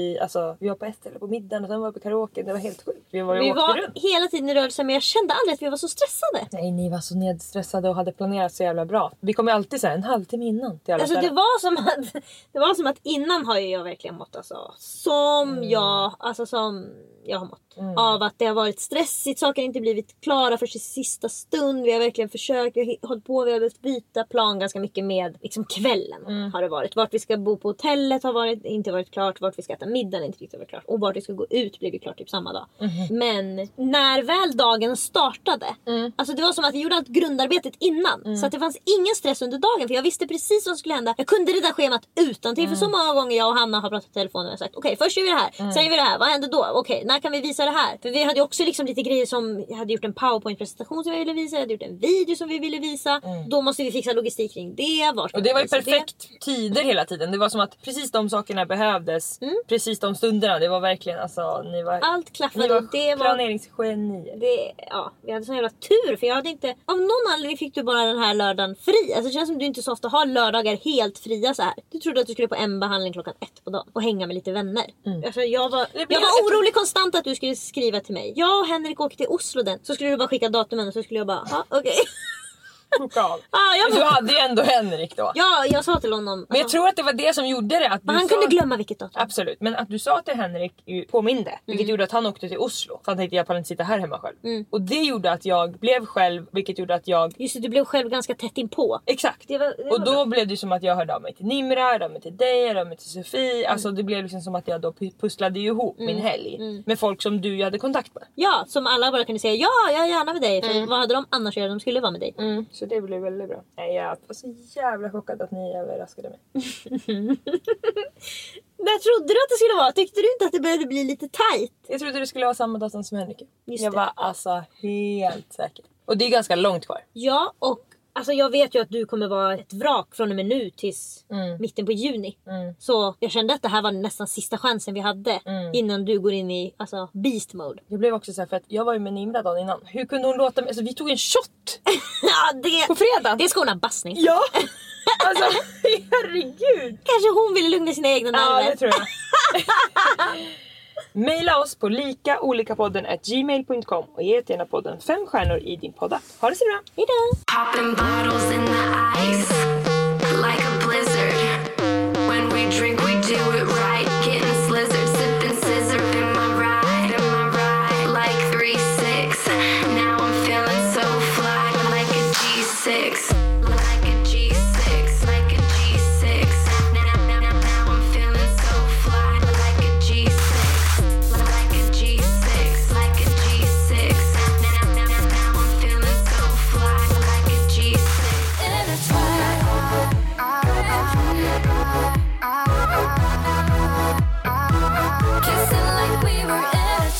Speaker 2: vi, alltså, vi var på ett ställe på middagen och sen var vi på karaoke. Det var helt sjukt. Vi var ju
Speaker 3: Vi
Speaker 2: åkte
Speaker 3: var
Speaker 2: runt.
Speaker 3: hela tiden i rörelse, men jag kände aldrig att vi var så stressade.
Speaker 2: Nej, ni var så nedstressade och hade planerat så jävla bra. Vi kom ju alltid så här en halvtimme innan till alla
Speaker 3: Alltså det
Speaker 2: ställen.
Speaker 3: var som att det var som att innan har ju jag verkligen mått alltså, som mm. jag alltså som jag har mått mm. av att det har varit stressigt, saker har inte blivit klara för sin sista stund. Vi har verkligen försökt, vi har hållit på, vi har behövt byta plan ganska mycket med liksom kvällen mm. har det varit. Vart vi ska bo på hotellet har varit, inte varit klart, vart vi ska äta middagen inte riktigt varit klart och vart vi ska gå ut blev ju klart typ samma dag. Mm. Men när väl dagen startade, mm. alltså det var som att vi gjorde allt grundarbetet innan mm. så att det fanns ingen stress under dagen för jag visste precis vad som skulle hända. Jag kunde rida schemat utan till mm. för så många gånger jag och Hanna har pratat i telefonen och sagt okej, okay, först gör vi det här, mm. sen gör vi det här, vad händer då? Okej, okay, när kan vi visa det här? För vi hade ju också liksom lite grejer som, jag hade gjort en powerpoint-presentation som vi ville visa, jag hade gjort en video som vi ville visa. Mm. Då måste vi fixa logistik kring det.
Speaker 2: Och det var ju perfekt det? tider hela tiden. Det var som att precis de sakerna behövdes, mm. precis de stunderna. Det var verkligen alltså, ni var,
Speaker 3: allt klaffade.
Speaker 2: Ni var
Speaker 3: det
Speaker 2: planeringsgenier.
Speaker 3: Det, ja, vi hade sån jävla tur för jag hade inte, av någon anledning fick du bara den här lördagen fri. Alltså det känns som du inte så ofta har lördagar helt fria så här. Du trodde att du skulle på en behandling klockan ett på dagen och hänga med lite vänner. Mm. Alltså jag var, jag var orolig konstant att du skulle skriva till mig. Jag och Henrik åkte till Oslo den. Så skulle du bara skicka datumen och så skulle jag bara, ja okej. Okay.
Speaker 2: Ah, jag men du hade ju ändå Henrik då.
Speaker 3: Ja, jag sa till honom. Alltså,
Speaker 2: men jag tror att det var det som gjorde det. Att du
Speaker 3: han
Speaker 2: sa,
Speaker 3: kunde glömma vilket datum.
Speaker 2: Absolut, men att du sa till Henrik påminde. Mm. Vilket gjorde att han åkte till Oslo. Så han tänkte jag kan inte sitta här hemma själv. Mm. Och det gjorde att jag blev själv. Vilket gjorde att jag...
Speaker 3: Just det, du blev själv ganska tätt inpå.
Speaker 2: Exakt.
Speaker 3: Det var, det var
Speaker 2: och då
Speaker 3: bra.
Speaker 2: blev det som att jag hörde av mig till Nimra, hörde av mig till dig, hörde av mig till Sofie. Mm. Alltså det blev liksom som att jag då pusslade ihop mm. min helg. Mm. Med folk som du hade kontakt med.
Speaker 3: Ja, som alla bara kunde säga ja, jag är gärna med dig. För mm. vad hade de annars gjort? De skulle vara med dig.
Speaker 2: Mm. Så det blev väldigt bra. Nej, jag var så jävla chockad att ni överraskade mig.
Speaker 3: När trodde du att det skulle vara? Tyckte du inte att det började bli lite tajt?
Speaker 2: Jag trodde det skulle vara samma datum som Henrik. Jag var alltså helt säker. Och det är ganska långt kvar.
Speaker 3: Ja, och alltså jag vet ju att du kommer vara ett vrak från och med nu tills mm. mitten på juni. Mm. Så jag kände att det här var nästan sista chansen vi hade mm. innan du går in i alltså, beast mode.
Speaker 2: Jag blev också så här för att jag var ju med Nimra dagen innan. Hur kunde hon låta mig? Alltså vi tog en shot
Speaker 3: ja, det,
Speaker 2: på fredag.
Speaker 3: Det är skona bassning.
Speaker 2: Ja, alltså herregud.
Speaker 3: Kanske hon ville lugna sina egna nerver.
Speaker 2: Ja, det tror jag. Maila oss på likaolikapodden at gmail dot com och ge gärna podden fem stjärnor i din podda. Ha det så bra.
Speaker 3: Hejdå.
Speaker 4: Popping bottles in the ice like a blizzard. When we drink we do it right. Getting slizzard, sipping scissor in my ride, in my ride. Like three six. Now I'm feeling so fly like a G six. Like a G six, like a G six. Now, now, now, now I'm feeling so fly like a G six. Like a G six, like a G six. Now, now, now, now I'm feeling so fly like a G six. In a track. Kissing like we were in a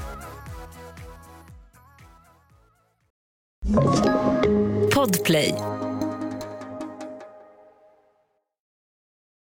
Speaker 4: track.
Speaker 5: Podplay.